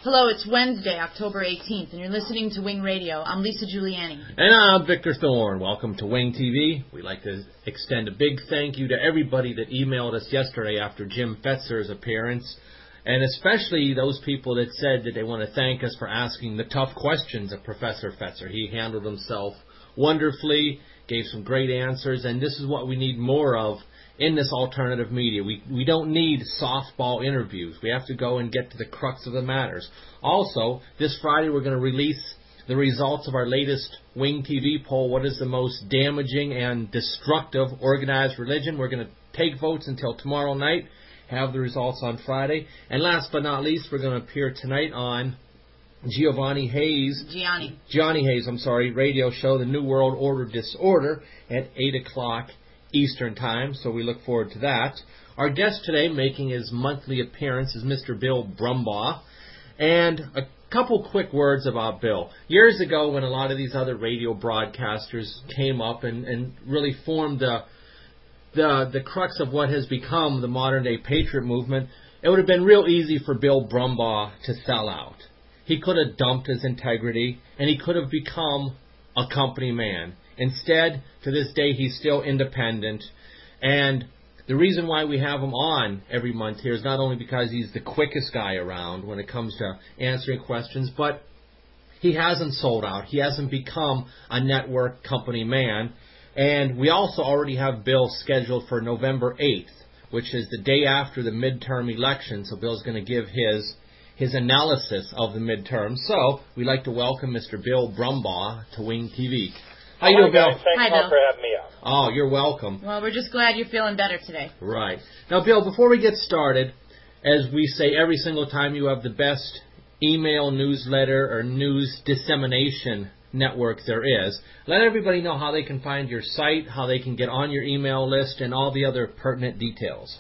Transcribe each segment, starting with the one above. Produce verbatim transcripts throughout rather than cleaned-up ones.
Hello, it's Wednesday, October eighteenth, and you're listening to Wing Radio. I'm Lisa Giuliani. And I'm Victor Thorne. Welcome to Wing T V. We'd like to extend a big thank you to everybody that emailed us yesterday after Jim Fetzer's appearance, and especially those people that said that they want to thank us for asking the tough questions of Professor Fetzer. He handled himself wonderfully, gave some great answers, and this is what we need more of in this alternative media. We we don't need softball interviews. We have to go and get to the crux of the matters. Also, this Friday we're going to release the results of our latest Wing T V poll. What is the most damaging and destructive organized religion? We're going to take votes until tomorrow night, have the results on Friday. And last but not least, we're going to appear tonight on Giovanni Hayes. Gianni. Gianni Hayes, I'm sorry, radio show, The New World Order Disorder, at eight o'clock Eastern Time, so we look forward to that. Our guest today making his monthly appearance is Mister Bill Brumbaugh. And a couple quick words about Bill. Years ago, when a lot of these other radio broadcasters came up and, and really formed the, the, the crux of what has become the modern-day Patriot movement, it would have been real easy for Bill Brumbaugh to sell out. He could have dumped his integrity, and he could have become a company man. Instead, to this day, he's still independent. And the reason why we have him on every month here is not only because he's the quickest guy around when it comes to answering questions, but he hasn't sold out. He hasn't become a network company man. And we also already have Bill scheduled for November eighth, which is the day after the midterm election. So Bill's going to give his his analysis of the midterm. So we'd like to welcome Mister Bill Brumbaugh to Wing T V. How you doing, Bill? Thanks Hi, a lot Bill. for having me on. Oh, you're welcome. Well, we're just glad you're feeling better today. Right. Now, Bill, before we get started, as we say every single time, you have the best email newsletter or news dissemination network there is. Let everybody know how they can find your site, how they can get on your email list, and all the other pertinent details.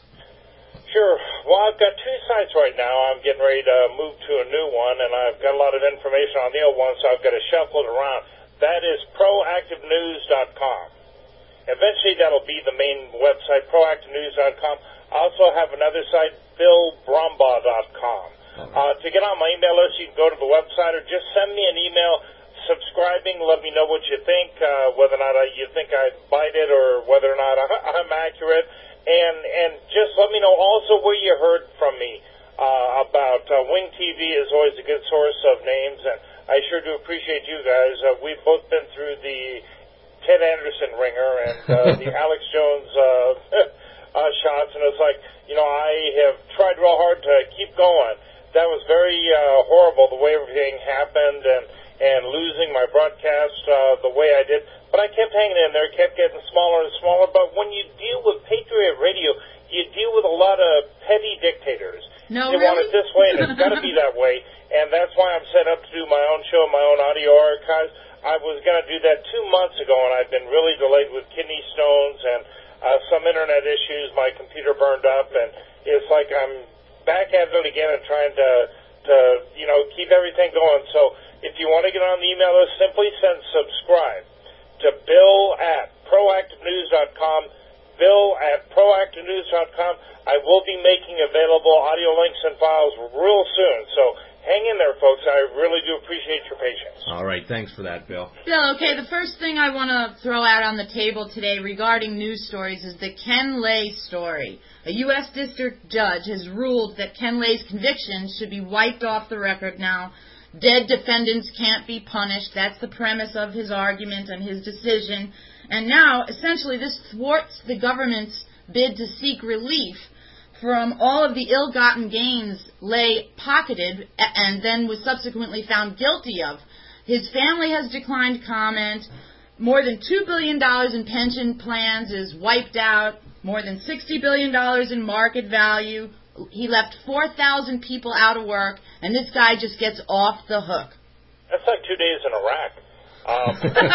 Sure. Well, I've got two sites right now. I'm getting ready to move to a new one, and I've got a lot of information on the old one, so I've got to shuffle it around. That is proactive news dot com. Eventually, that'll be the main website, proactive news dot com. I also have another site, bill brumbaugh dot com. Right. Uh, to get on my email list, you can go to the website or just send me an email subscribing. Let me know what you think, uh, whether or not I, you think I bite it or whether or not I, I'm accurate. And, and just let me know also where you heard from me uh, about uh, Wing T V is always a good source of names, and I sure do appreciate you guys. Uh, we've both been through the Ted Anderson ringer and uh, the Alex Jones uh, uh, shots, and it's like, you know, I have tried real hard to keep going. That was very uh, horrible, the way everything happened, and, and losing my broadcast uh, the way I did. But I kept hanging in there, kept getting smaller and smaller. But when you deal with Patriot Radio, you deal with a lot of petty dictators. No, They really? want it this way, and it's got to be that way. And that's why I'm set up to do my own show, my own audio archives. I was going to do that two months ago, and I've been really delayed with kidney stones and uh, some internet issues. My computer burned up, and it's like I'm back at it again and trying to, to you know, keep everything going. So if you want to get on the email list, simply send subscribe to bill at proactive news dot com, bill at proactive news dot com. I will be making available audio links and files real soon, so hang in there, folks. I really do appreciate your patience. All right. Thanks for that, Bill. Bill, okay, the first thing I want to throw out on the table today regarding news stories is the Ken Lay story. A U S district judge has ruled that Ken Lay's convictions should be wiped off the record now. Dead defendants can't be punished. That's the premise of his argument and his decision. And now, essentially, this thwarts the government's bid to seek relief from all of the ill-gotten gains Lay pocketed and then was subsequently found guilty of. His family has declined comment. More than two billion dollars in pension plans is wiped out. More than sixty billion dollars in market value. He left four thousand people out of work, and this guy just gets off the hook. That's like two days in Iraq. Um,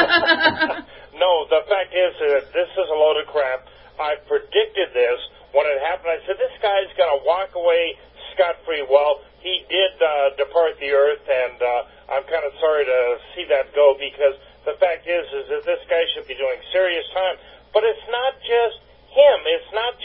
no, the fact is that this is a load of crap. I predicted this when it happened. I said, this guy's going to walk away scot-free. Well, he did uh, depart the earth, and uh, I'm kind of sorry to see that go, because the fact is, is that this guy should be doing serious time. But it's not just him. It's not just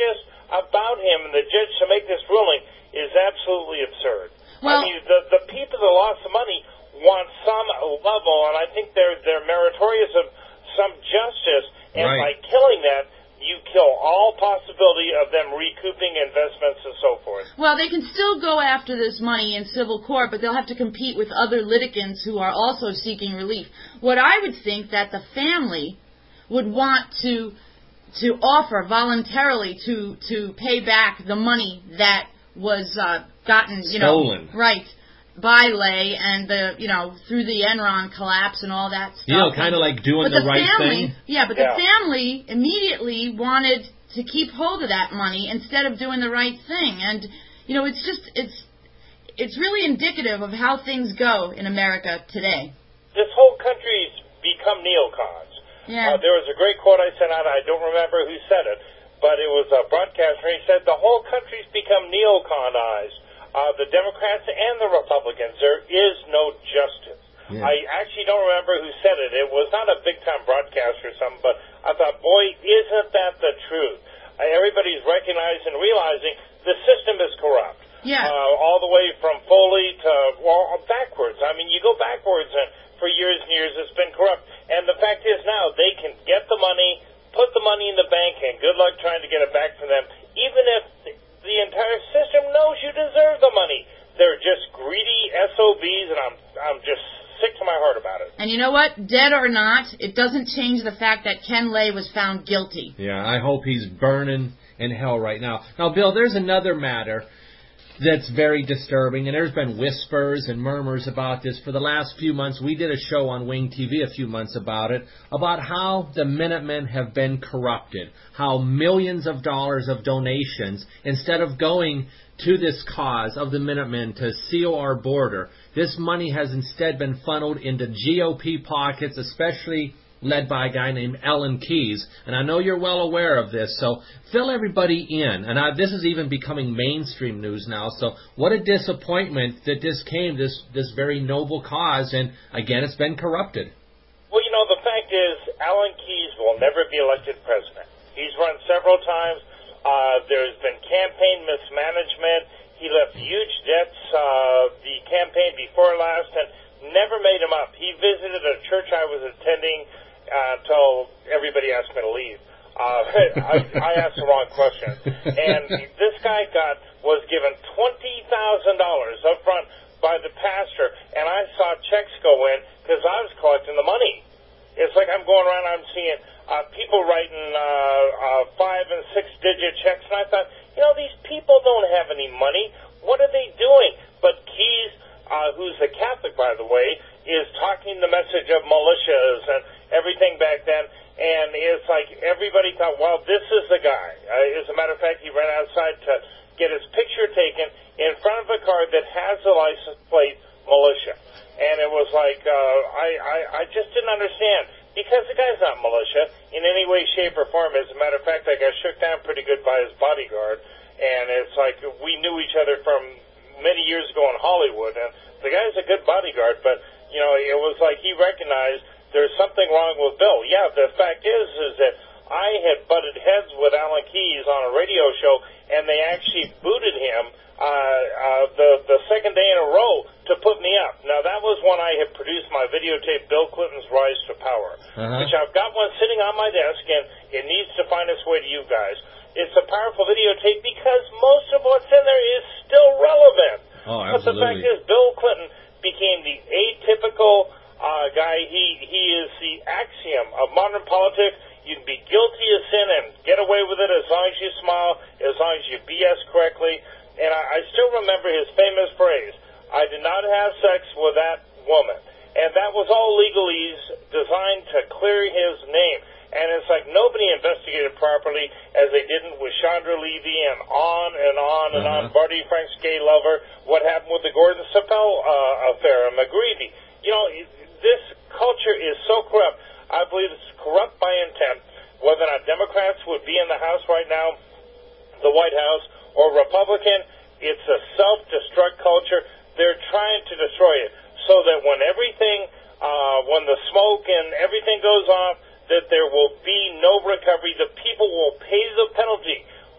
about him, and the judge to make this ruling is absolutely absurd. Well, I mean, the, the people that lost the money want some level, and I think they're, they're meritorious of some justice, and right. by killing that, you kill all possibility of them recouping investments and so forth. Well, they can still go after this money in civil court, but they'll have to compete with other litigants who are also seeking relief. What I would think that the family would want to to offer voluntarily to to pay back the money that was uh, gotten, you Stolen. know, right. by Lay and the, you know, through the Enron collapse and all that stuff. You know, kind of like doing but the, the right family, thing. Yeah, but yeah. the family immediately wanted to keep hold of that money instead of doing the right thing. And, you know, it's just, it's it's really indicative of how things go in America today. This whole country's become neocons. Yeah. Uh, there was a great quote I sent out, I don't remember who said it, but it was a broadcaster, and he said, the whole country's become neoconized. Uh, the Democrats and the Republicans, there is no justice. Yeah. I actually don't remember who said it. It was not a big-time broadcaster or something, but I thought, boy, isn't that the truth? Uh, everybody's recognizing and realizing the system is corrupt. Yeah. Uh, all the way from Foley to, well, backwards. I mean, you go backwards, and for years and years it's been corrupt. And the fact is now they can get the money, put the money in the bank, and good luck trying to get it back from them, even if the entire system knows you deserve the money. They're just greedy S O Bs, and I'm I'm just sick to my heart about it. And you know what? Dead or not, it doesn't change the fact that Ken Lay was found guilty. Yeah, I hope he's burning in hell right now. Now, Bill, there's another matter that's very disturbing, and there's been whispers and murmurs about this for the last few months. We did a show on Wing T V a few months about it, about how the Minutemen have been corrupted, how millions of dollars of donations, instead of going to this cause of the Minutemen to seal our border, this money has instead been funneled into G O P pockets, especially led by a guy named Alan Keyes. And I know you're well aware of this, so fill everybody in. And I, this is even becoming mainstream news now, so what a disappointment that this came, this, this very noble cause, and again, it's been corrupted. Well, you know, the fact is, Alan Keyes will never be elected president. He's run several times. Uh, there's been campaign mismanagement. He left huge debts uh, the campaign before last and never made them up. He visited a church I was attending Uh, until everybody asked me to leave. Uh, I, I asked the wrong question. And this guy got was given twenty thousand dollars up front by the pastor, and I saw checks go in because I was collecting the money. It's like I'm going around, I'm seeing uh, people writing uh, uh, five- and six-digit checks, and I thought, you know, these people don't have any money. What are they doing? But Keyes, uh, who's a Catholic, by the way, is talking the message of militias and everything back then, and it's like everybody thought, well, this is the guy. Uh, as a matter of fact, he ran outside to get his picture taken in front of a car that has the license plate militia. And it was like, uh, I, I, I just didn't understand, because the guy's not militia in any way, shape, or form. As a matter of fact, I got shook down pretty good by his bodyguard, and it's like we knew each other from many years ago in Hollywood, and the guy's a good bodyguard, but, you know, it was like he recognized there's something wrong with Bill. Yeah, the fact is, is that I had butted heads with Alan Keyes on a radio show, and they actually booted him uh, uh, the the second day in a row to put me up. Now, that was when I had produced my videotape, Bill Clinton's Rise to Power, uh-huh. which I've got one sitting on my desk, and it needs to find its way to you guys. It's a powerful videotape because most of what's in there is still relevant. Oh, absolutely. But the fact is, Bill Clinton became the atypical Uh, guy, he he is the axiom of modern politics. You can be guilty of sin and get away with it as long as you smile, as long as you B S correctly. And I, I still remember his famous phrase, I did not have sex with that woman. And that was all legalese designed to clear his name. And it's like nobody investigated properly, as they didn't with Chandra Levy and on and on and uh-huh. on. Barty Frank's gay lover, what happened with the Gordon Sippel uh, affair, and McGreevy. You know, this culture is so corrupt. I believe it's corrupt by intent. Whether or not Democrats would be in the House right now, the White House, or Republican, it's a self-destruct culture. They're trying to destroy it so that when everything, uh, when the smoke and everything goes off, that there will be no recovery. The people will pay the penalty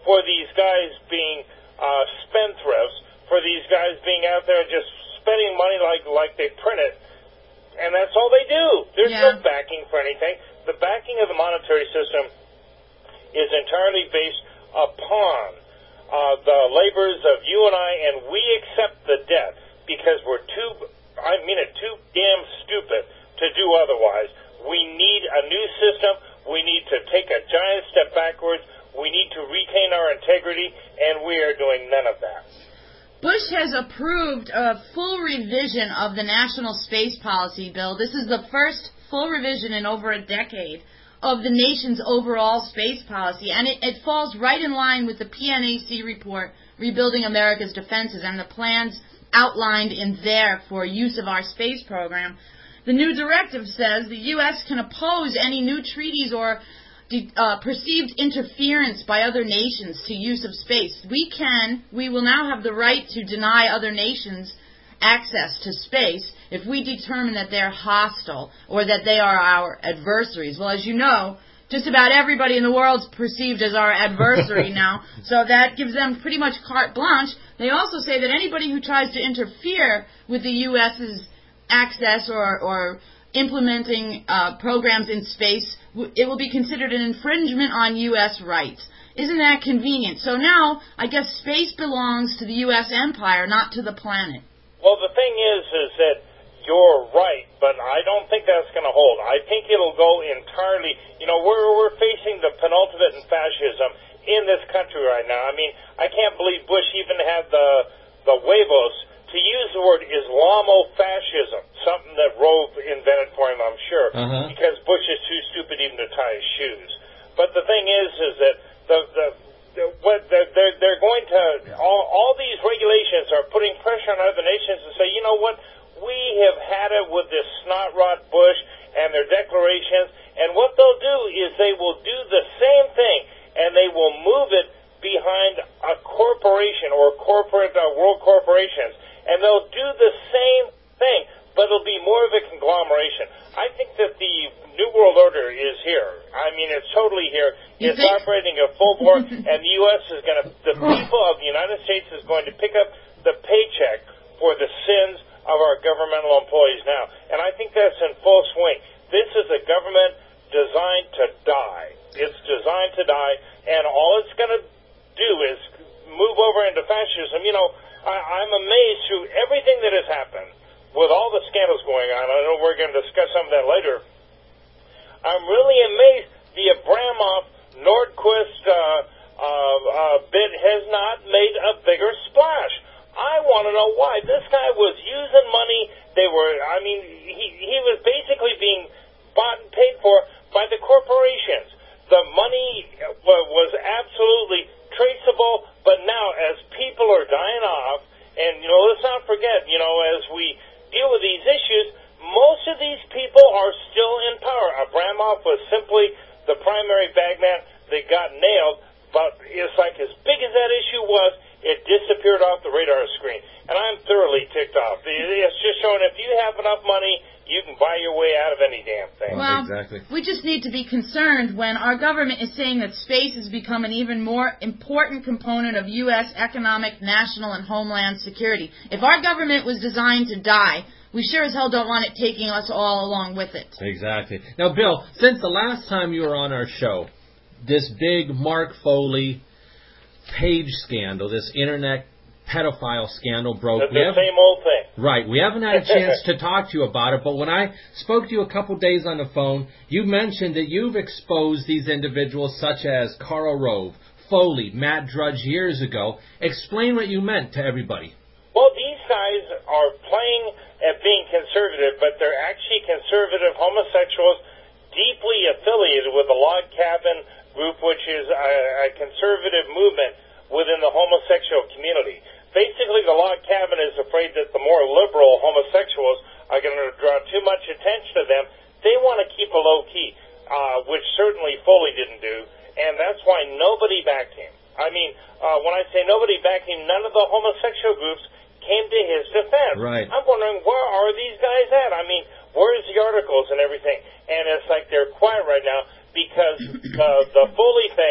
for these guys being uh, spendthrifts, for these guys being out there just spending money like like they print it, and that's all they do. There's yeah. no backing for anything. The backing of the monetary system is entirely based upon uh, the labors of you and I, and we accept the debt because we're too, I mean it, too damn stupid to do otherwise. We need a new system. We need to take a giant step backwards. We need to retain our integrity, and we are doing none of that. Bush has approved a full revision of the National Space Policy Bill. This is the first full revision in over a decade of the nation's overall space policy, and it, it falls right in line with the P N A C report, Rebuilding America's Defenses, and the plans outlined in there for use of our space program. The new directive says the U S can oppose any new treaties or uh, perceived interference by other nations to use of space. We can, we will now have the right to deny other nations access to space if we determine that they're hostile or that they are our adversaries. Well, as you know, just about everybody in the world is perceived as our adversary now, so that gives them pretty much carte blanche. They also say that anybody who tries to interfere with the U S's access or, or implementing uh, programs in space, it will be considered an infringement on U S rights. Isn't that convenient? So now, I guess space belongs to the U S empire, not to the planet. Well, the thing is, is that you're right, but I don't think that's going to hold. I think it'll go entirely, you know, we're, we're facing the penultimate in fascism in this country right now. I mean, I can't believe Bush even had the, the huevos to use the word Islamofascism, something that Rove invented for him, I'm sure, uh-huh. because Bush is too stupid even to tie his shoes. But the thing is, is that the, the, the what they're, they're going to, all, all these regulations are putting pressure on other nations to say, you know what, we have had it with this snotrot Bush and their declarations, and what they'll do is they will do the same thing, and they will move it behind a corporation or corporate uh, world corporations, and they'll do the same thing, but it'll be more of a conglomeration. I think that the New World Order is here. I mean, it's totally here. You it's think? operating at full bore, and the U S is going to, the people of the United States is going to pick up the paycheck for the sins of our governmental employees now. And I think that's in full swing. This is a government designed to die. It's designed to die, and all it's going to do is move over into fascism. You know, I, I'm amazed through everything that has happened with all the scandals going on. I know we're going to discuss some of that later. I'm really amazed the Abramoff Nordquist uh, uh, uh, bit has not made a bigger splash. I want to know why. This guy was using money. They were, I mean, he, he was basically being bought and paid for by the corporations. The money was absolutely traceable, but now as people are dying off, and, you know, let's not forget, you know, as we deal with these issues, most of these people are still in power. Abramoff was simply the primary bagman that got nailed, but it's like as big as that issue was, it disappeared off the radar screen. And I'm thoroughly ticked off. It's just showing if you have enough money, you can buy your way out of any damn thing. Well, exactly. We just need to be concerned when our government is saying that space has become an even more important component of U S economic, national, and homeland security. If our government was designed to die, we sure as hell don't want it taking us all along with it. Exactly. Now, Bill, since the last time you were on our show, this big Mark Foley page scandal, this internet pedophile scandal broke. It's the same old thing. Right. We haven't had a chance to talk to you about it, but when I spoke to you a couple days on the phone, you mentioned that you've exposed these individuals such as Karl Rove, Foley, Matt Drudge years ago. Explain what you meant to everybody. Well, these guys are playing at being conservative, but they're actually conservative homosexuals deeply affiliated with the Log Cabin group, which is a, a conservative movement within the homosexual community. Basically, the Log Cabin is afraid that the more liberal homosexuals are going to draw too much attention to them. They want to keep a low key, uh, which certainly Foley didn't do, and that's why nobody backed him. I mean, uh, when I say nobody backed him, none of the homosexual groups came to his defense. Right. I'm wondering, where are these guys at? I mean, where's the articles and everything? And it's like they're quiet right now because uh, the Foley thing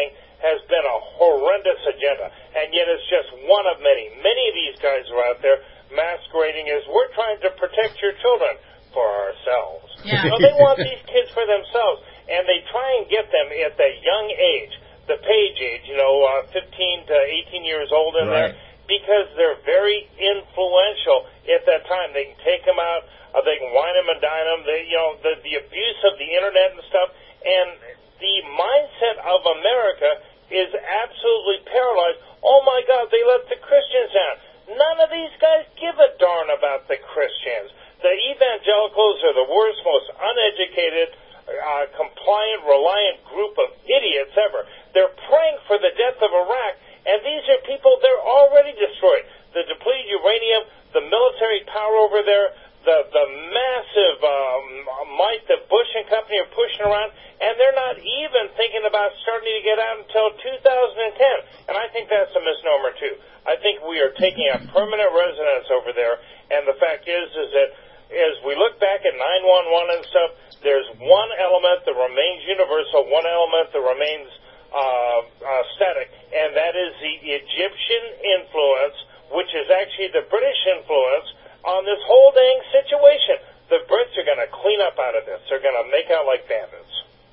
has been a horrendous agenda, and yet it's just one of many. Many of these guys are out there masquerading as we're trying to protect your children for ourselves. Yeah. So they want these kids for themselves, and they try and get them at that young age, the page age, you know, uh, fifteen to eighteen years old in Right. there, because they're very influential at that time. They can take them out, uh, they can wine them and dine them, they, you know, the, the abuse of the internet and stuff, and the mindset of America is absolutely paralyzed. Oh my God, they let the Christians down. None of these guys give a darn about the Christians. The evangelicals are the worst, most uneducated, uh, compliant, reliant group of idiots ever. They're praying for the death of Iraq, and these are people, they're already destroyed. The depleted uranium, the military power over there, the, the massive um, might that Bush and company are pushing around, and they're not even thinking about starting to get out until two thousand ten. And I think that's a misnomer, too. I think we are taking a permanent residence over there, and the fact is, is that as we look back at nine one one and stuff, there's one element that remains universal, one element that remains uh, uh, static, and that is the Egyptian influence, which is actually the British influence on this whole dang situation. The Brits are going to clean up out of this. They're going to make out like bandits.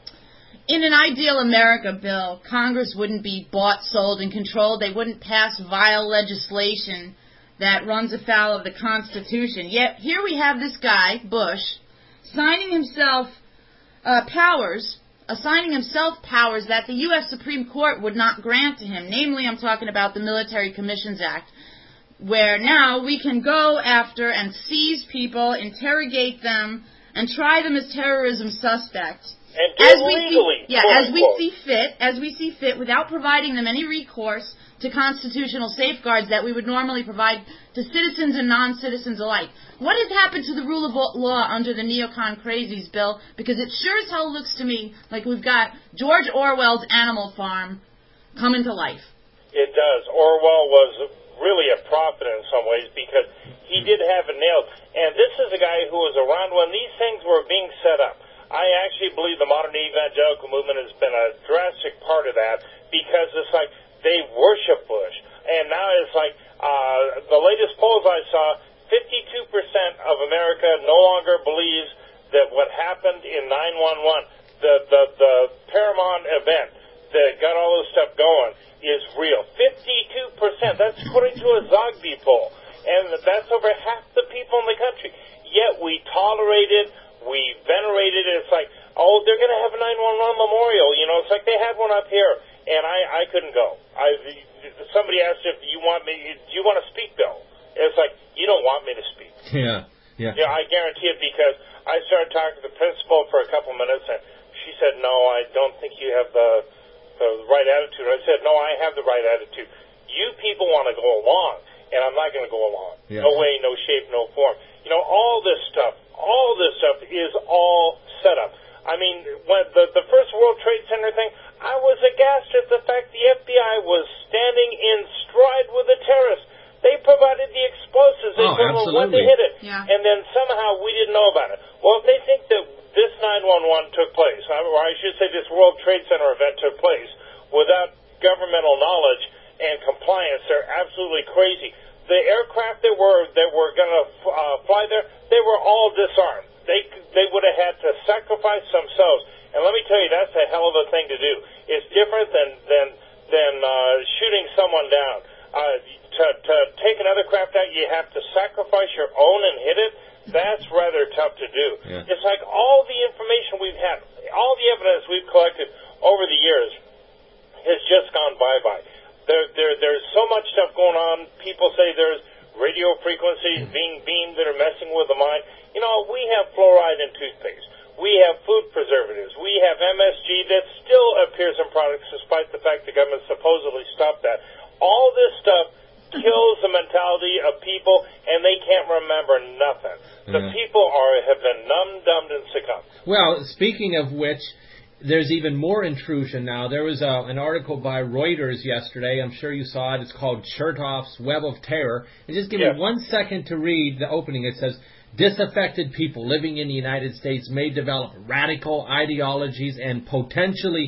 In an ideal America, Bill, Congress wouldn't be bought, sold, and controlled. They wouldn't pass vile legislation that runs afoul of the Constitution. Yet here we have this guy, Bush, signing himself uh, powers, assigning himself powers that the U S Supreme Court would not grant to him. Namely, I'm talking about the Military Commissions Act, where now we can go after and seize people, interrogate them, and try them as terrorism suspects. And do as it we legally, see, yeah, quote, as we unquote. see fit, as we see fit, without providing them any recourse to constitutional safeguards that we would normally provide to citizens and non-citizens alike. What has happened to the rule of law under the neocon crazies, Bill? Because it sure as hell looks to me like we've got George Orwell's Animal Farm coming to life. It does. Orwell was really a prophet in some ways because he did have it nailed. And this is a guy who was around when these things were being set up. I actually believe the modern evangelical movement has been a drastic part of that because it's like they worship Bush. And now it's like uh, the latest polls I saw, fifty-two percent of America no longer believes that what happened in nine one one, the, the, the Paramount event that got all this stuff going, is real. fifty-two percent. That's according to a Zogby poll. And that's over half the people in the country. Yet we tolerate it. We venerate it. It's like, oh, they're going to have a nine one one memorial. You know, it's like they had one up here, and I, I couldn't go. I somebody asked if you want me. Do you want to speak, Bill? It's like you don't want me to speak. Yeah, yeah. Yeah, I guarantee it because I started talking to the principal for a couple minutes, and she said, "No, I don't think you have the the right attitude." I said, "No, I have the right attitude. You people want to go along, and I'm not going to go along. Yeah. No way, no shape, no form. You know, all this stuff, all this stuff is all set up. I mean, when the, the first World Trade Center thing, I was aghast at the fact the F B I was standing in stride with the terrorists. They provided the explosives. They Oh, told them when to absolutely. hit it. Yeah. And then somehow we didn't know about it. Well, if they think that this nine one one took place, or I should say this World Trade Center event took place, without governmental knowledge and compliance, they're absolutely crazy. The aircraft that were that were going to uh, fly there, they were all disarmed. They they would have had to sacrifice themselves. And let me tell you, that's a hell of a thing to do. It's different than than than uh, shooting someone down. Uh, to to take another craft out, you have to sacrifice your own and hit it. That's rather tough to do. Yeah. It's like all the information we've had, all the evidence we've collected over the years has just gone bye-bye. There, there, there's so much stuff going on. People say there's radio frequencies being beamed that are messing with the mind. You know, we have fluoride in toothpaste. We have food preservatives. We have M S G that still appears in products despite the fact the government supposedly stopped that. All this stuff kills the mentality of people, and they can't remember nothing. The Yeah. people are have been numb, dumbed, and succumbed. Well, speaking of which, there's even more intrusion now. There was a, an article by Reuters yesterday. I'm sure you saw it. It's called Chertoff's Web of Terror. And just give Yes. me one second to read the opening. It says, disaffected people living in the United States may develop radical ideologies and potentially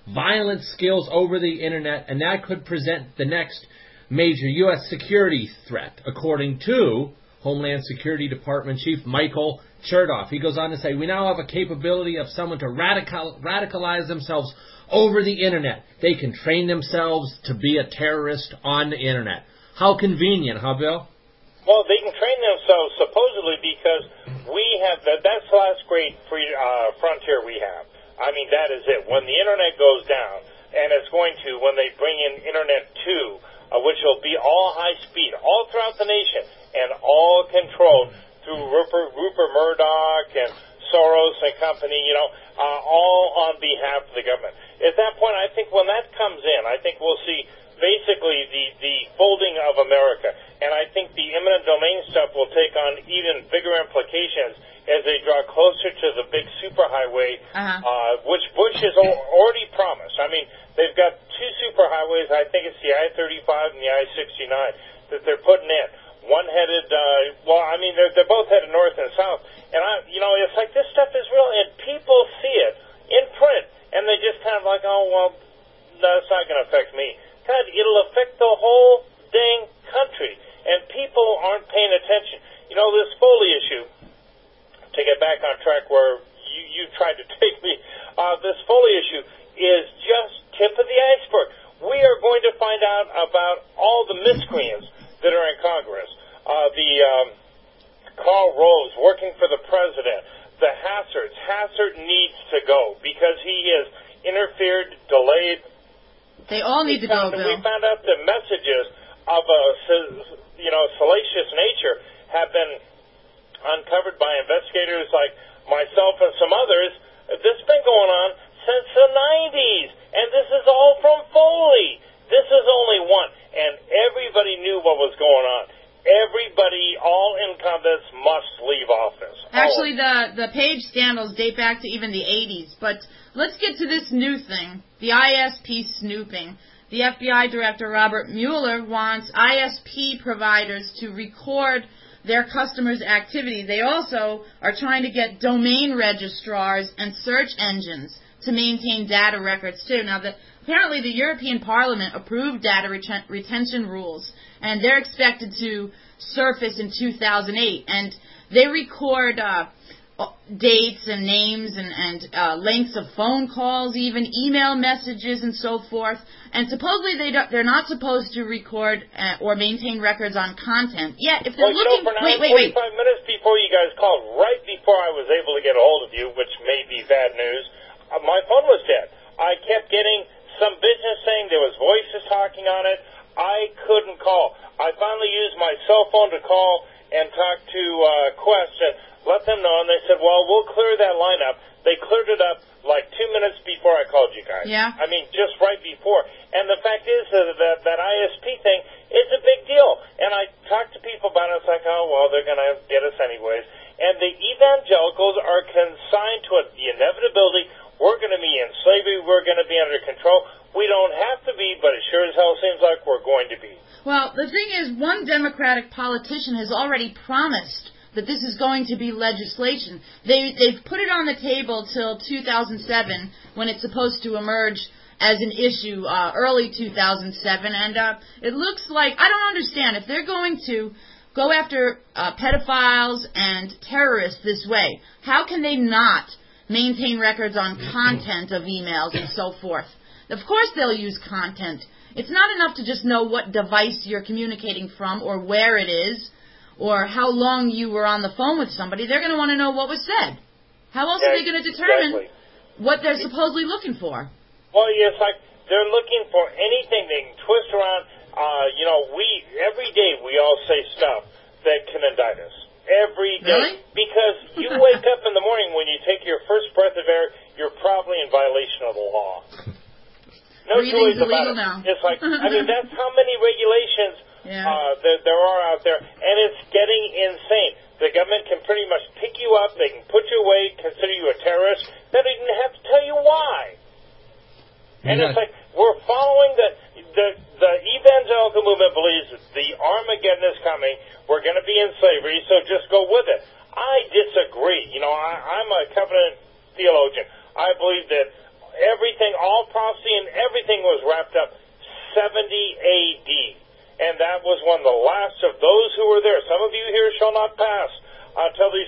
violent skills over the internet, and that could present the next major U S security threat, according to Homeland Security Department Chief Michael Chertoff. He goes on to say, we now have a capability of someone to radical, radicalize themselves over the internet. They can train themselves to be a terrorist on the internet. How convenient, huh, Bill? Well, they can train themselves supposedly because we have, that, that's the last great free, uh, frontier we have. I mean, that is it. When the internet goes down, and it's going to, when they bring in Internet two, uh, which will be all high speed, all throughout the nation, and all controlled through Rupert, Rupert Murdoch and Soros and company, you know, uh, all on behalf of the government. At that point, I think when that comes in, I think we'll see basically the, the folding of America. And I think the eminent domain stuff will take on even bigger implications as they draw closer to the big superhighway, uh-huh. uh, which Bush has already promised. I mean, they've got two superhighways. I think it's the I thirty-five and the I sixty-nine that they're putting in. One headed, uh, well, I mean, they're, they're both headed north and south. And, I, you know, it's like this stuff is real, and people see it in print, and they just kind of like, oh, well, no, it's not going to affect me. God, it'll affect the whole dang country, and people aren't paying attention. You know, this Foley issue, to get back on track where you, you tried to take me, uh, this Foley issue is just tip of the iceberg. We are going to find out about all the miscreants that are in Congress. Uh, the um, Karl Rove working for the president, the Hasserts. Hassert needs to go because he has interfered, delayed. They all need to go, Bill. We found out the messages of a, you know, salacious nature have been uncovered by investigators like myself and some others. This has been going on since the nineties, and this is all from Foley. This is only one, and everybody knew what was going on. Everybody, all incumbents, must leave office. Actually, the, the Page scandals date back to even the eighties, but let's get to this new thing, the I S P snooping. The F B I Director Robert Mueller wants I S P providers to record their customers' activity. They also are trying to get domain registrars and search engines to maintain data records, too. Now, the, apparently the European Parliament approved data reten- retention rules, and they're expected to surface in two thousand eight. And they record uh, dates and names and, and uh, lengths of phone calls, even email messages and so forth. And supposedly they don't, they're not supposed to record uh, or maintain records on content. Yet, if they're well, looking... You know, wait, wait, wait. forty-five minutes before you guys called, right before I was able to get a hold of you, which may be bad news, uh, my phone was dead. I kept getting some business saying there was voices talking on it. I couldn't call. I finally used my cell phone to call and talk to uh, Quest and let them know, and they said, well, we'll clear that line up. They cleared it up like two minutes before I called you guys. Yeah. I mean, just right before. And the fact is that that, that I S P thing is a big deal. And I talked to people about it. It's like, oh, well, they're going to get us anyways. And the evangelicals are consigned to it. The inevitability, we're going to be in slavery. We're going to be under control. We don't have to be, but it sure as hell seems like we're going to be. Well, the thing is, one Democratic politician has already promised that this is going to be legislation. They, they've put it on the table till two thousand seven, when it's supposed to emerge as an issue, uh, early two thousand seven, and uh, it looks like, I don't understand, if they're going to go after uh, pedophiles and terrorists this way, how can they not maintain records on content of emails and so forth? Of course they'll use content. It's not enough to just know what device you're communicating from or where it is, or how long you were on the phone with somebody. They're going to want to know what was said. How else yeah, are they going to determine exactly. what they're supposedly looking for? Well, yeah, it's like they're looking for anything they can twist around. Uh, you know, we every day we all say stuff that can indict us. Every day. Really? Because you wake up in the morning when you take your first breath of air, you're probably in violation of the law. No Breathing's choice about illegal it. now. It's like, I mean, that's how many regulations Yeah. Uh, there, there are out there, and it's getting insane. The government can pretty much pick you up, they can put you away, consider you a terrorist, they don't even have to tell you why. And Yeah. it's like, we're following the, the, the evangelical movement believes that the Armageddon is coming, we're going to be in slavery, so just go with it. I disagree. You know, I, I'm a covenant theologian. I believe that everything, all prophecy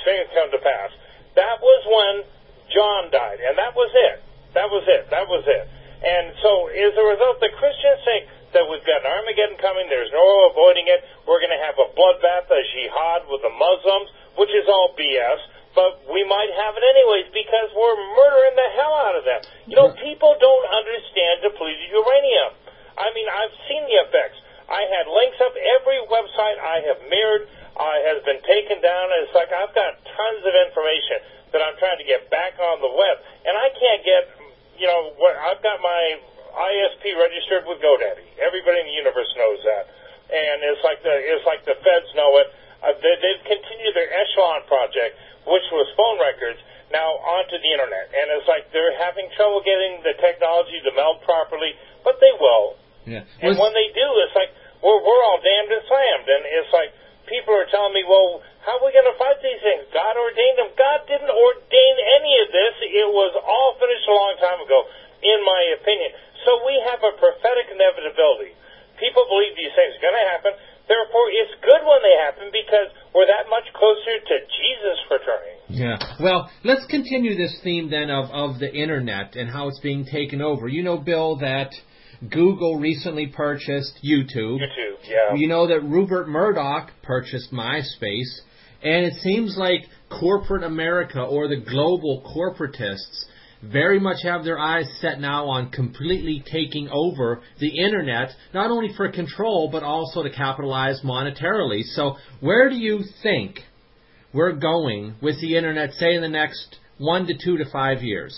these things come to pass. That was when John died, and that was it. That was it. That was it. And so, as a result, the Christians think that we've got an Armageddon coming, there's no avoiding it, we're going to have a bloodbath, a jihad with the Muslims, which is all B S, but we might have it anyways because we're murdering the hell out of them. You know, people don't understand depleted uranium. I mean, I've seen the effects. I had links up. Every website I have mirrored uh, has been taken down, and it's like I've got tons of information that I'm trying to get back on the web, and I can't get, you know, what I've got my I S P registered with GoDaddy. Everybody in the universe knows that, and it's like the it's like the feds know it. Uh, they, they've continued their Echelon project, which was phone records, now onto the internet, and it's like they're having trouble getting the technology to meld properly, but they will. Yeah. And when they do, it's like we're we're all damned and slammed, and it's like people are telling me, well, how are we going to fight these things? God ordained them. God didn't ordain any of this. It was all finished a long time ago, in my opinion. So we have a prophetic inevitability. People believe these things are going to happen. Therefore, it's good when they happen because we're that much closer to Jesus returning. Yeah. Well, let's continue this theme then of, of the Internet and how it's being taken over. You know, Bill, that Google recently purchased YouTube. YouTube, yeah. You know that Rupert Murdoch purchased MySpace. And it seems like corporate America or the global corporatists very much have their eyes set now on completely taking over the Internet, not only for control, but also to capitalize monetarily. So where do you think we're going with the Internet, say, in the next one to two to five years?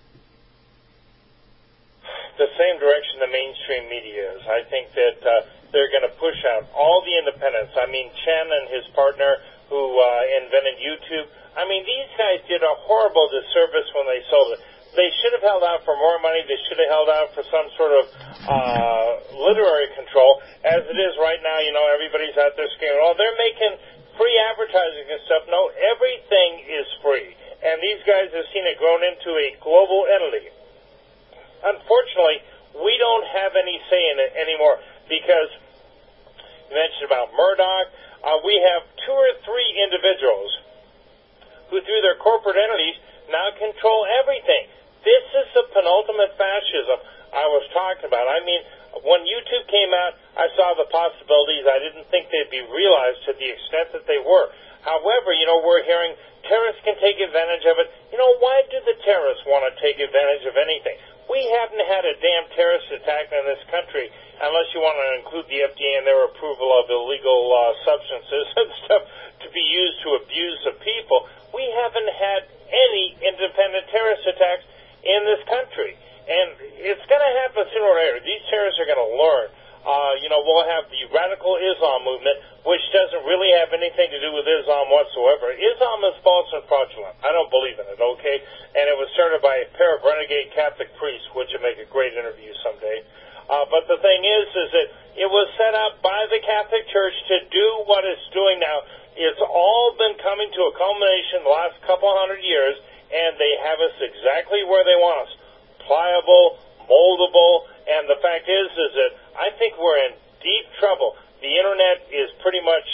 The same direction the mainstream media is. I think that uh, they're going to push out all the independents. I mean, Chen and his partner who uh, invented YouTube, I mean, these guys did a horrible disservice when they sold it. They should have held out for more money. They should have held out for some sort of uh, literary control. As it is right now, you know, everybody's out there screaming, oh, they're making free advertising and stuff. No, everything is free. And these guys have seen it grown into a global entity. Unfortunately, we don't have any say in it anymore because you mentioned about Murdoch. Uh, we have two or three individuals who, through their corporate entities, now control everything. This is the penultimate fascism I was talking about. I mean, when YouTube came out, I saw the possibilities. I didn't think they'd be realized to the extent that they were. However, you know, we're hearing terrorists can take advantage of it. You know, why do the terrorists want to take advantage of anything? We haven't had a damn terrorist attack in this country, unless you want to include the F D A and their approval of illegal uh, substances and stuff to be used to abuse the people. We haven't had any independent terrorist attacks in this country. And it's going to happen sooner or later. These terrorists are going to learn. Uh, you know, we'll have the radical Islam movement, which doesn't really have anything to do with Islam whatsoever. Islam is false and fraudulent. I don't believe in it, okay? And it was started by a pair of renegade Catholic priests, which would make a great interview someday. Uh, but the thing is, is that it was set up by the Catholic Church to do what it's doing now. It's all been coming to a culmination the last couple hundred years, and they have us exactly where they want us. Pliable, moldable, and the fact is, is that I think we're in deep trouble. The Internet is pretty much,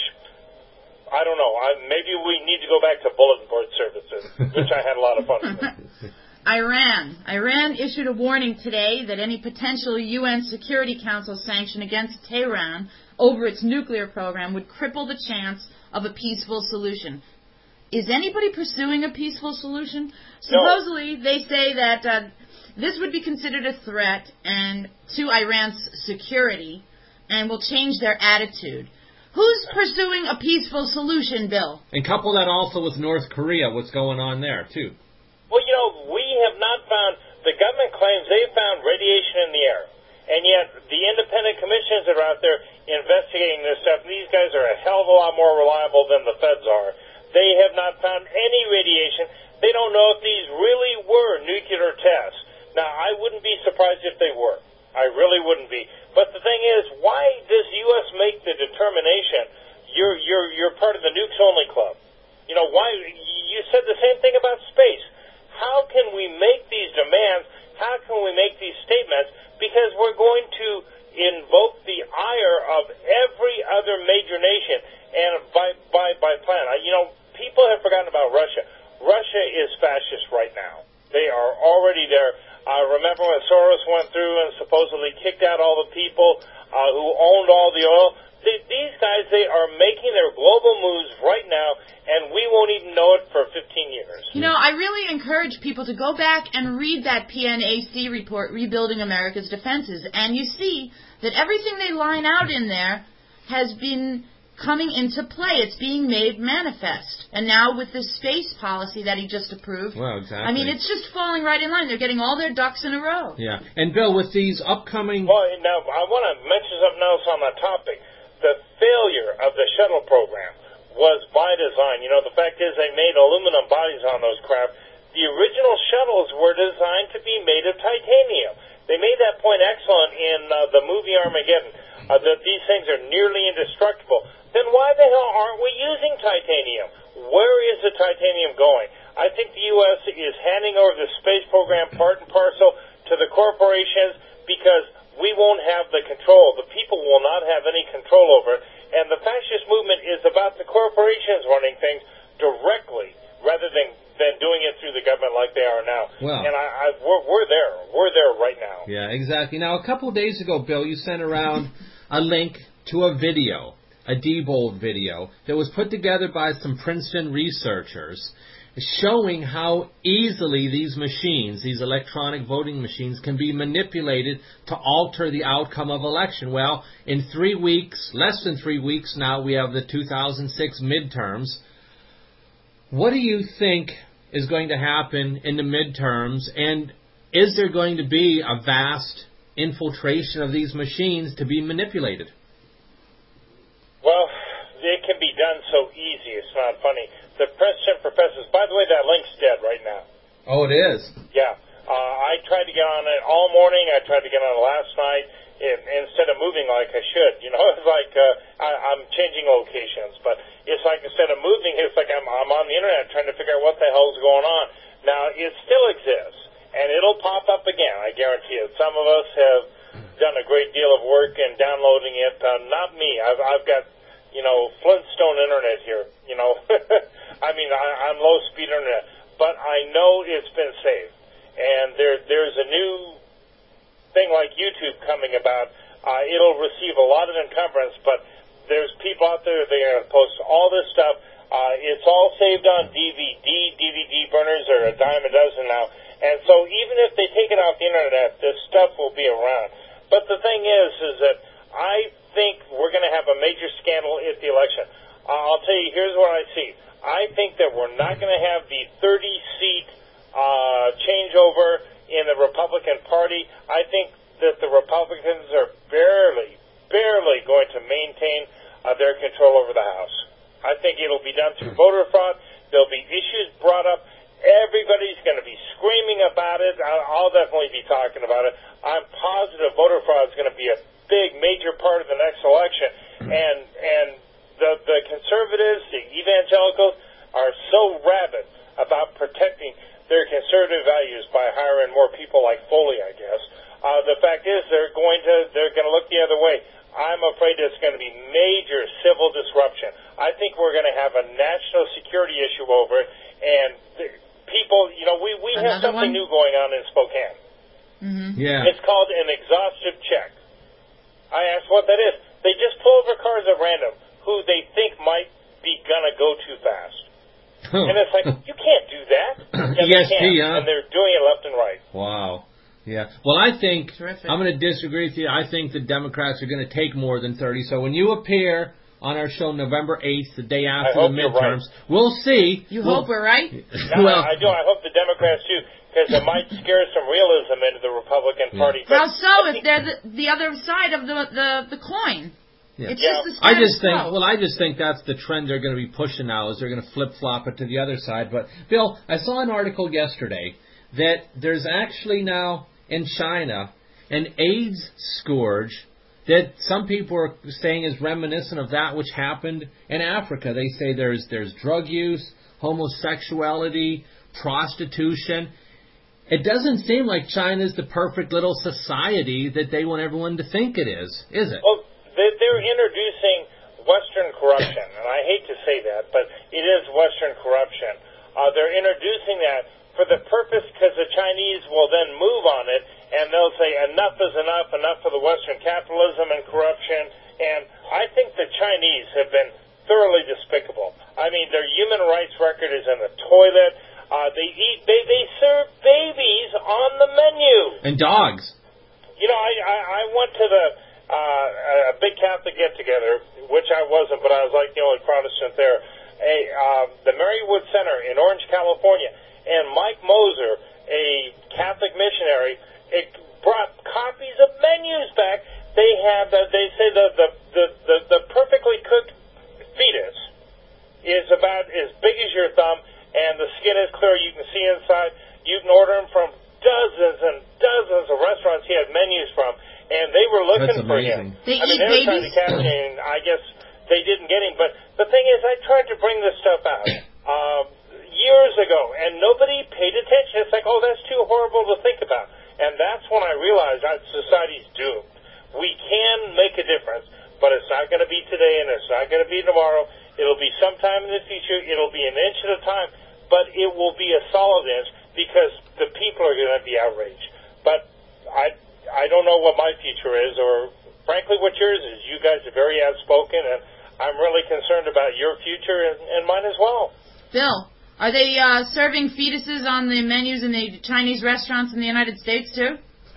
I don't know, I, maybe we need to go back to bulletin board services, which I had a lot of fun with. Iran. Iran issued a warning today that any potential U N Security Council sanction against Tehran over its nuclear program would cripple the chance of a peaceful solution. Is anybody pursuing a peaceful solution? Supposedly, no. They say that uh, this would be considered a threat and to Iran's security and will change their attitude. Who's pursuing a peaceful solution, Bill? And couple that also with North Korea, what's going on there, too. Well, you know, we have not found, the government claims they found radiation in the air. And yet, the independent commissions that are out there investigating this stuff, these guys are a hell of a lot more reliable than the feds are. They have not found any radiation. They don't know if these really were nuclear tests. Now, I wouldn't be surprised if they were. I really wouldn't be. But the thing is, why does the U S make the determination you're you're you're part of the nukes only club? You know, why? You said the same thing about space. How can we make these demands? How can we make these statements? Because we're going to invoke the ire of every other major nation, and by by by plan. You know, people have forgotten about Russia. Russia is fascist right now. They are already there. Uh, remember when Soros went through and supposedly kicked out all the people uh, who owned all the oil? They, these guys, they are making their global moves right now, and we won't even know it for fifteen years. You know, I really encourage people to go back and read that P N A C report, Rebuilding America's Defenses, and you see that everything they line out in there has been coming into play. It's being made manifest. And now with this space policy that he just approved, well, exactly. I mean, it's just falling right in line. They're getting all their ducks in a row. Yeah. And, Bill, with these upcoming... Well, now, I want to mention something else on that topic. The failure of the shuttle program was by design. You know, the fact is they made aluminum bodies on those craft. The original shuttles were designed to be made of titanium. They made that point excellent in uh, the movie Armageddon, uh, that these things are nearly indestructible. Then why the hell aren't we using titanium? Where is the titanium going? I think the U S is handing over the space program part and parcel to the corporations because we won't have the control. The people will not have any control over it. And the fascist movement is about the corporations running things directly rather than, than doing it through the government like they are now. Well, and I, I, we're, we're there. We're there right now. Yeah, exactly. Now, a couple of days ago, Bill, you sent around a link to a video, a Diebold video, that was put together by some Princeton researchers, showing how easily these machines, these electronic voting machines, can be manipulated to alter the outcome of election. Well, in three weeks, less than three weeks now, we have the two thousand six midterms. What do you think is going to happen in the midterms, and is there going to be a vast infiltration of these machines to be manipulated? Well, it can be done so easy, it's not funny. The Princeton professors, by the way, that link's dead right now. Oh, it is? Yeah. Uh, I tried to get on it all morning. I tried to get on it last night and, instead of moving like I should. You know, it's like uh, I, I'm changing locations. But it's like instead of moving, it's like I'm, I'm on the Internet trying to figure out what the hell's going on. Now, it still exists, and it'll pop up again, I guarantee it. Some of us have done a great deal of work in downloading it. Uh, not me. I've, I've got, you know, Flintstone Internet here, you know. I mean, I, I'm low-speed Internet, but I know it's been saved. And there, there's a new thing like YouTube coming about. Uh, it'll receive a lot of encumbrance, but there's people out there that are going to post all this stuff. Uh, it's all saved on D V D. D V D burners are a dime a dozen now. And so even if they take it off the Internet, this stuff will be around. But the thing is, is that I think we're going to have a major scandal at the election. Uh, I'll tell you, here's what I see. I think that we're not going to have the thirty-seat uh, changeover in the Republican Party. I think that the Republicans are barely, barely going to maintain uh, their control over the House. I think it'll be done through voter fraud. There'll be issues brought up. Everybody's going to be screaming about it. I'll definitely be talking about it. I'm positive voter fraud is going to be a big, major part of the next election. And and the, the conservatives, the evangelicals, are so rabid about protecting their conservative values by hiring more people like Foley, I guess. Uh, the fact is, they're going to they're going to look the other way. I'm afraid there's going to be major civil disruption. I think we're going to have a national security issue over it, and the people, you know, we, we have something one? new going on in Spokane. Mm-hmm. Yeah. It's called an exhaustive check. I asked what that is. They just pull over cars at random who they think might be going to go too fast. And it's like, you can't do that. And yes, they can, yeah. and they're doing it left and right. Wow. Yeah. Well, I think, Terrific. I'm going to disagree with you. I think the Democrats are going to take more than thirty. So when you appear on our show November eighth, the day after the midterms, right. we'll see. You we'll, hope we're right? No, well, I do. I hope the Democrats do, because it might scare some realism into the Republican Party. Yeah. How so if they're the, the other side of the, the, the coin? Yeah. It's yeah. just the I just think, quo. well, I just think that's the trend they're going to be pushing now, is they're going to flip-flop it to the other side. But, Bill, I saw an article yesterday that there's actually now in China an AIDS scourge that some people are saying is reminiscent of that which happened in Africa. They say there's there's drug use, homosexuality, prostitution. It doesn't seem like China's the perfect little society that they want everyone to think it is, is it? Well, they're introducing Western corruption, and I hate to say that, but it is Western corruption. Uh, they're introducing that for the purpose because the Chinese will then move on it, and they'll say enough is enough, enough for the Western capitalism and corruption. And I think the Chinese have been thoroughly despicable. I mean, their human rights record is in the toilet. Uh, they eat, they, they serve babies on the menu. And dogs. You know, I, I, I went to the uh, a big Catholic get-together, which I wasn't, but I was like the only Protestant there, a, uh, the Marywood Center in Orange, California. And Mike Moser, a Catholic missionary, it brought copies of menus back. They have, the, they say the, the, the, the, the perfectly cooked fetus is about as big as your thumb, and the skin is clear. You can see inside. You can order them from dozens and dozens of restaurants he had menus from, and they were looking That's for amazing. him. They I mean, eat they were babies? trying to catch him, and I guess they didn't get him. But the thing is, I tried to bring this stuff out um, years ago, and nobody paid attention. It's like, oh, that's too horrible to think about. And that's when I realized that society's doomed. We can make a difference, but it's not going to be today, and it's not going to be tomorrow. It'll be sometime in the future. It'll be an inch at a time, but it will be a solid inch because the people are going to be outraged. But I, I don't know what my future is, or frankly what yours is. You guys are very outspoken, and I'm really concerned about your future and, and mine as well. Bill, are they uh, serving fetuses on the menus in the Chinese restaurants in the United States, too?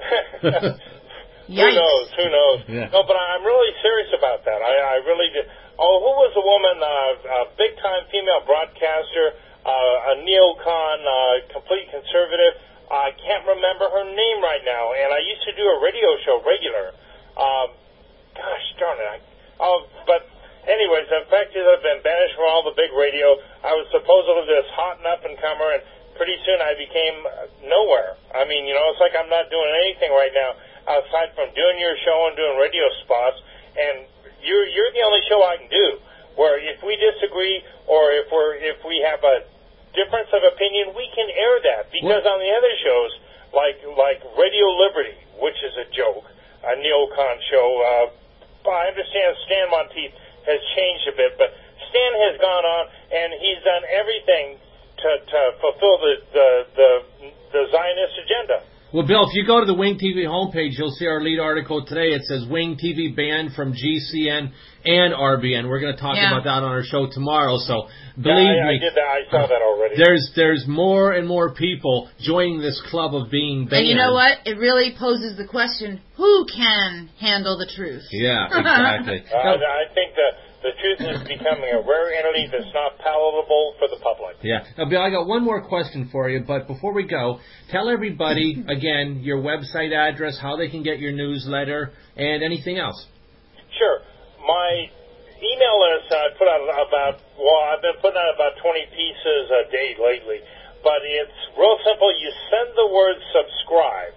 Who knows? Who knows? Yeah. No, but I'm really serious about that. I, I really did. Oh, who was the woman, uh, a big-time female broadcaster, uh, a neocon, uh, complete conservative? I can't remember her name right now, and I used to do a radio show regular. Um, gosh darn it. I, oh, but anyways, the fact is I've been banished from all the big radio. I was supposedly this hot and up-and-comer, and pretty soon I became nowhere. I mean, you know, it's like I'm not doing anything right now aside from doing your show and doing radio spots, and you're you're the only show I can do. Where if we disagree or if we're if we have a difference of opinion, we can air that. Because what? On the other shows, like like Radio Liberty, which is a joke, a neocon show. Uh, I understand Stan Monteith has changed a bit, but Stan has gone on and he's done everything to to fulfill the the the, the Zionist agenda. Well, Bill, if you go to the Wing T V homepage, you'll see our lead article today. It says Wing T V banned from G C N and R B N. We're going to talk yeah. about that on our show tomorrow. So believe yeah, I, me, I did that. I saw that already. There's there's more and more people joining this club of being banned. And you know what? It really poses the question: who can handle the truth? Yeah, exactly. uh, now, I think that the truth is becoming a rare entity that's not palatable for the public. Yeah. Now, Bill, I got one more question for you, but before we go, tell everybody, again, your website address, how they can get your newsletter, and anything else. Sure. My email list, I put out about, well, I've been putting out about twenty pieces a day lately, but it's real simple. You send the word subscribe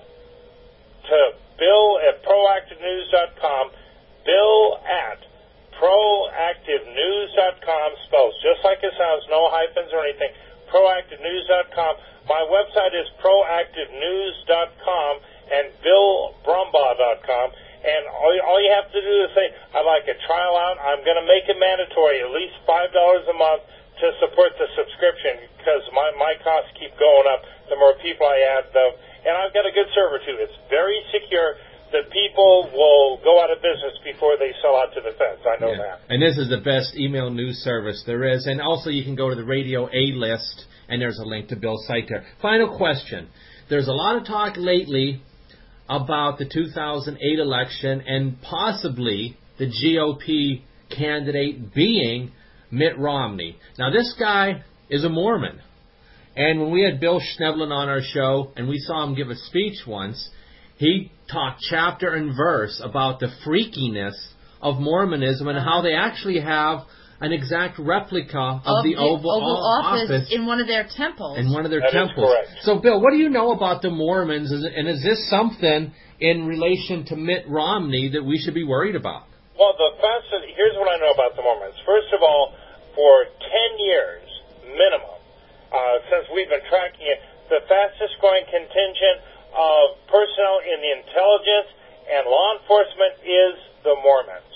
to Bill at proactive news dot com, Bill at proactive news dot com, spells just like it sounds, no hyphens or anything, proactive news dot com. My website is proactive news dot com and bill brumbaugh dot com. And all you, all you have to do is say, I'd like a trial out. I'm going to make it mandatory, at least five dollars a month to support the subscription because my, my costs keep going up the more people I add. The, and I've got a good server, too. It's very secure. The people will go out of business before they sell out to the feds. I know yeah. that. And this is the best email news service there is. And also you can go to the Radio A-List, and there's a link to Bill's site there. Final question. There's a lot of talk lately about the two thousand eight election and possibly the G O P candidate being Mitt Romney. Now, this guy is a Mormon. And when we had Bill Schnebelen on our show, and we saw him give a speech once, he talked chapter and verse about the freakiness of Mormonism and how they actually have an exact replica of, of the, the Oval, Oval Office, Office in one of their temples. In one of their that temples. Is correct. So, Bill, what do you know about the Mormons, and is this something in relation to Mitt Romney that we should be worried about? Well, the fastest, here's what I know about the Mormons. First of all, for ten years minimum, uh, since we've been tracking it, the fastest growing contingent of personnel in the intelligence and law enforcement is the Mormons.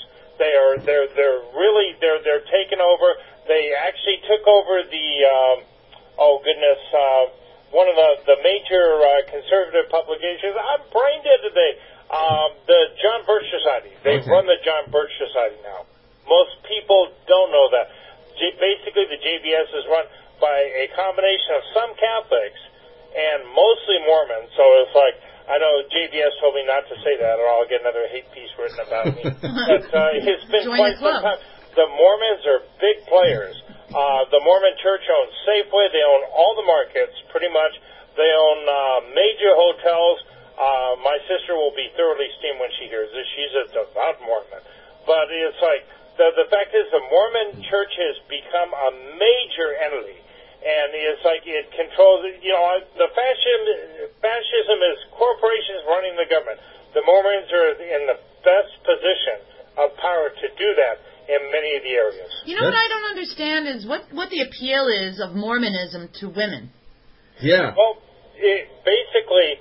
They are they're they're really they're they're taking over. They actually took over the um, oh goodness uh, one of the the major uh, conservative publications. I'm brain dead today. Um, the John Birch Society. They Okay. run the John Birch Society now. Most people don't know that. G- basically, the J B S is run by a combination of some Catholics and mostly Mormons. So it's like, I know J B S told me not to say that or I'll get another hate piece written about me. But uh, it's been Join quite the club. some time. The Mormons are big players. Uh, the Mormon Church owns Safeway. They own all the markets, pretty much. They own uh, major hotels. Uh, my sister will be thoroughly steamed when she hears this. She's a devout Mormon. But it's like, the, the fact is the Mormon Church has become a major entity. And it's like it controls, you know, the fascism, fascism is corporations running the government. The Mormons are in the best position of power to do that in many of the areas. You know what I don't understand is what, what the appeal is of Mormonism to women. Yeah. Well, it, basically,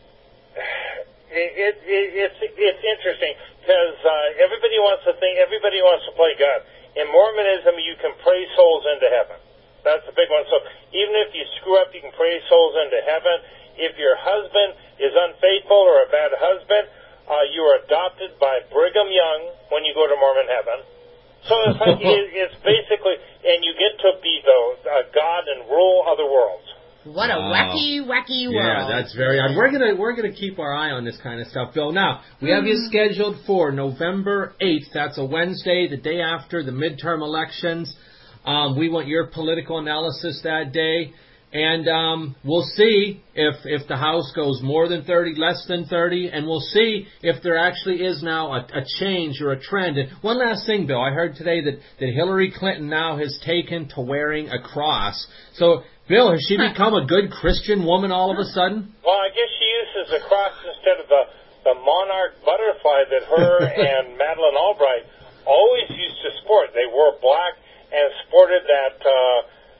it, it, it, it's it's interesting because uh, everybody wants to think, everybody wants to play God. In Mormonism, you can pray souls into heaven. That's the big one. So even if you screw up, you can pray souls into heaven. If your husband is unfaithful or a bad husband, uh, you are adopted by Brigham Young when you go to Mormon heaven. So it's like it, it's basically, and you get to be the uh, God and rule other worlds. What a Wow. wacky, wacky world. Yeah, that's very odd. We're gonna we're gonna keep our eye on this kind of stuff, Bill. Now we have you scheduled for November eighth. That's a Wednesday, the day after the midterm elections. Um, we want your political analysis that day, and um, we'll see if if the House goes more than thirty, less than thirty, and we'll see if there actually is now a, a change or a trend. And one last thing, Bill, I heard today that that Hillary Clinton now has taken to wearing a cross. So, Bill, has she become a good Christian woman all of a sudden? Well, I guess she uses the cross instead of the, the monarch butterfly that her and Madeleine Albright always used to sport. They wore black and sported that uh,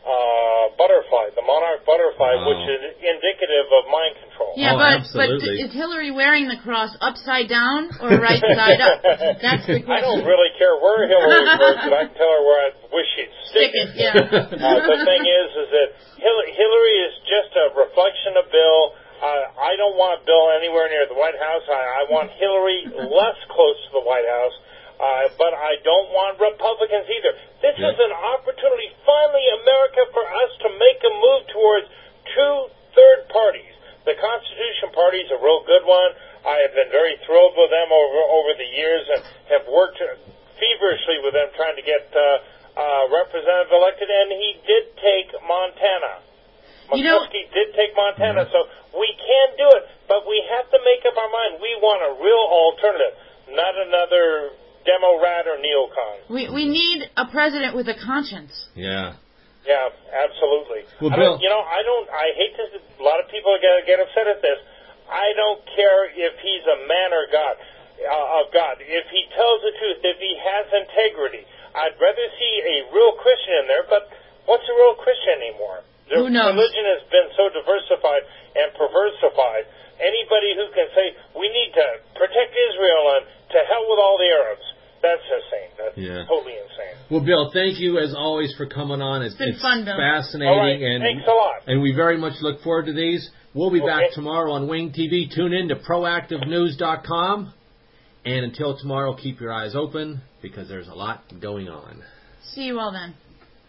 uh, butterfly, the monarch butterfly, Wow. which is indicative of mind control. Yeah, Oh, but, but absolutely. is Hillary wearing the cross upside down or right side up? That's the question. I don't really care where Hillary wears it. I can tell her where I wish she'd stick, Stick it, yeah. Uh, the thing is, is that Hillary, Hillary is just a reflection of Bill. Uh, I don't want Bill anywhere near the White House. I, I want Hillary less close to the White House. Uh, but I don't want Republicans either. This Yeah. is an opportunity, finally, America, for us to make a move towards two third parties. The Constitution Party is a real good one. I have been very thrilled with them over over the years and have worked feverishly with them trying to get uh, uh, representative elected, and he did take Montana. You know- McCluskey did take Montana, so we can do it, but we have to make up our mind. We want a real alternative, not another Demo-rat or neocon. We we need a president with a conscience. Yeah. Yeah, absolutely. Well, I Bill- don't, you know, I don't. I hate to. A lot of people get get upset at this. I don't care if he's a man or God uh, of God. If he tells the truth, if he has integrity, I'd rather see a real Christian in there. But what's a real Christian anymore? The Who knows? religion has been so diversified and perversified. Anybody who can say we need to protect Israel and to hell with all the Arabs. That's insane. That's Yeah. totally insane. Well, Bill, thank you as always for coming on. It's, It's been fun, Bill. fascinating, All right, and thanks a lot. and we very much look forward to these. We'll be Okay. back tomorrow on Wing T V. Tune in to proactive news dot com, and until tomorrow, keep your eyes open because there's a lot going on. See you all then.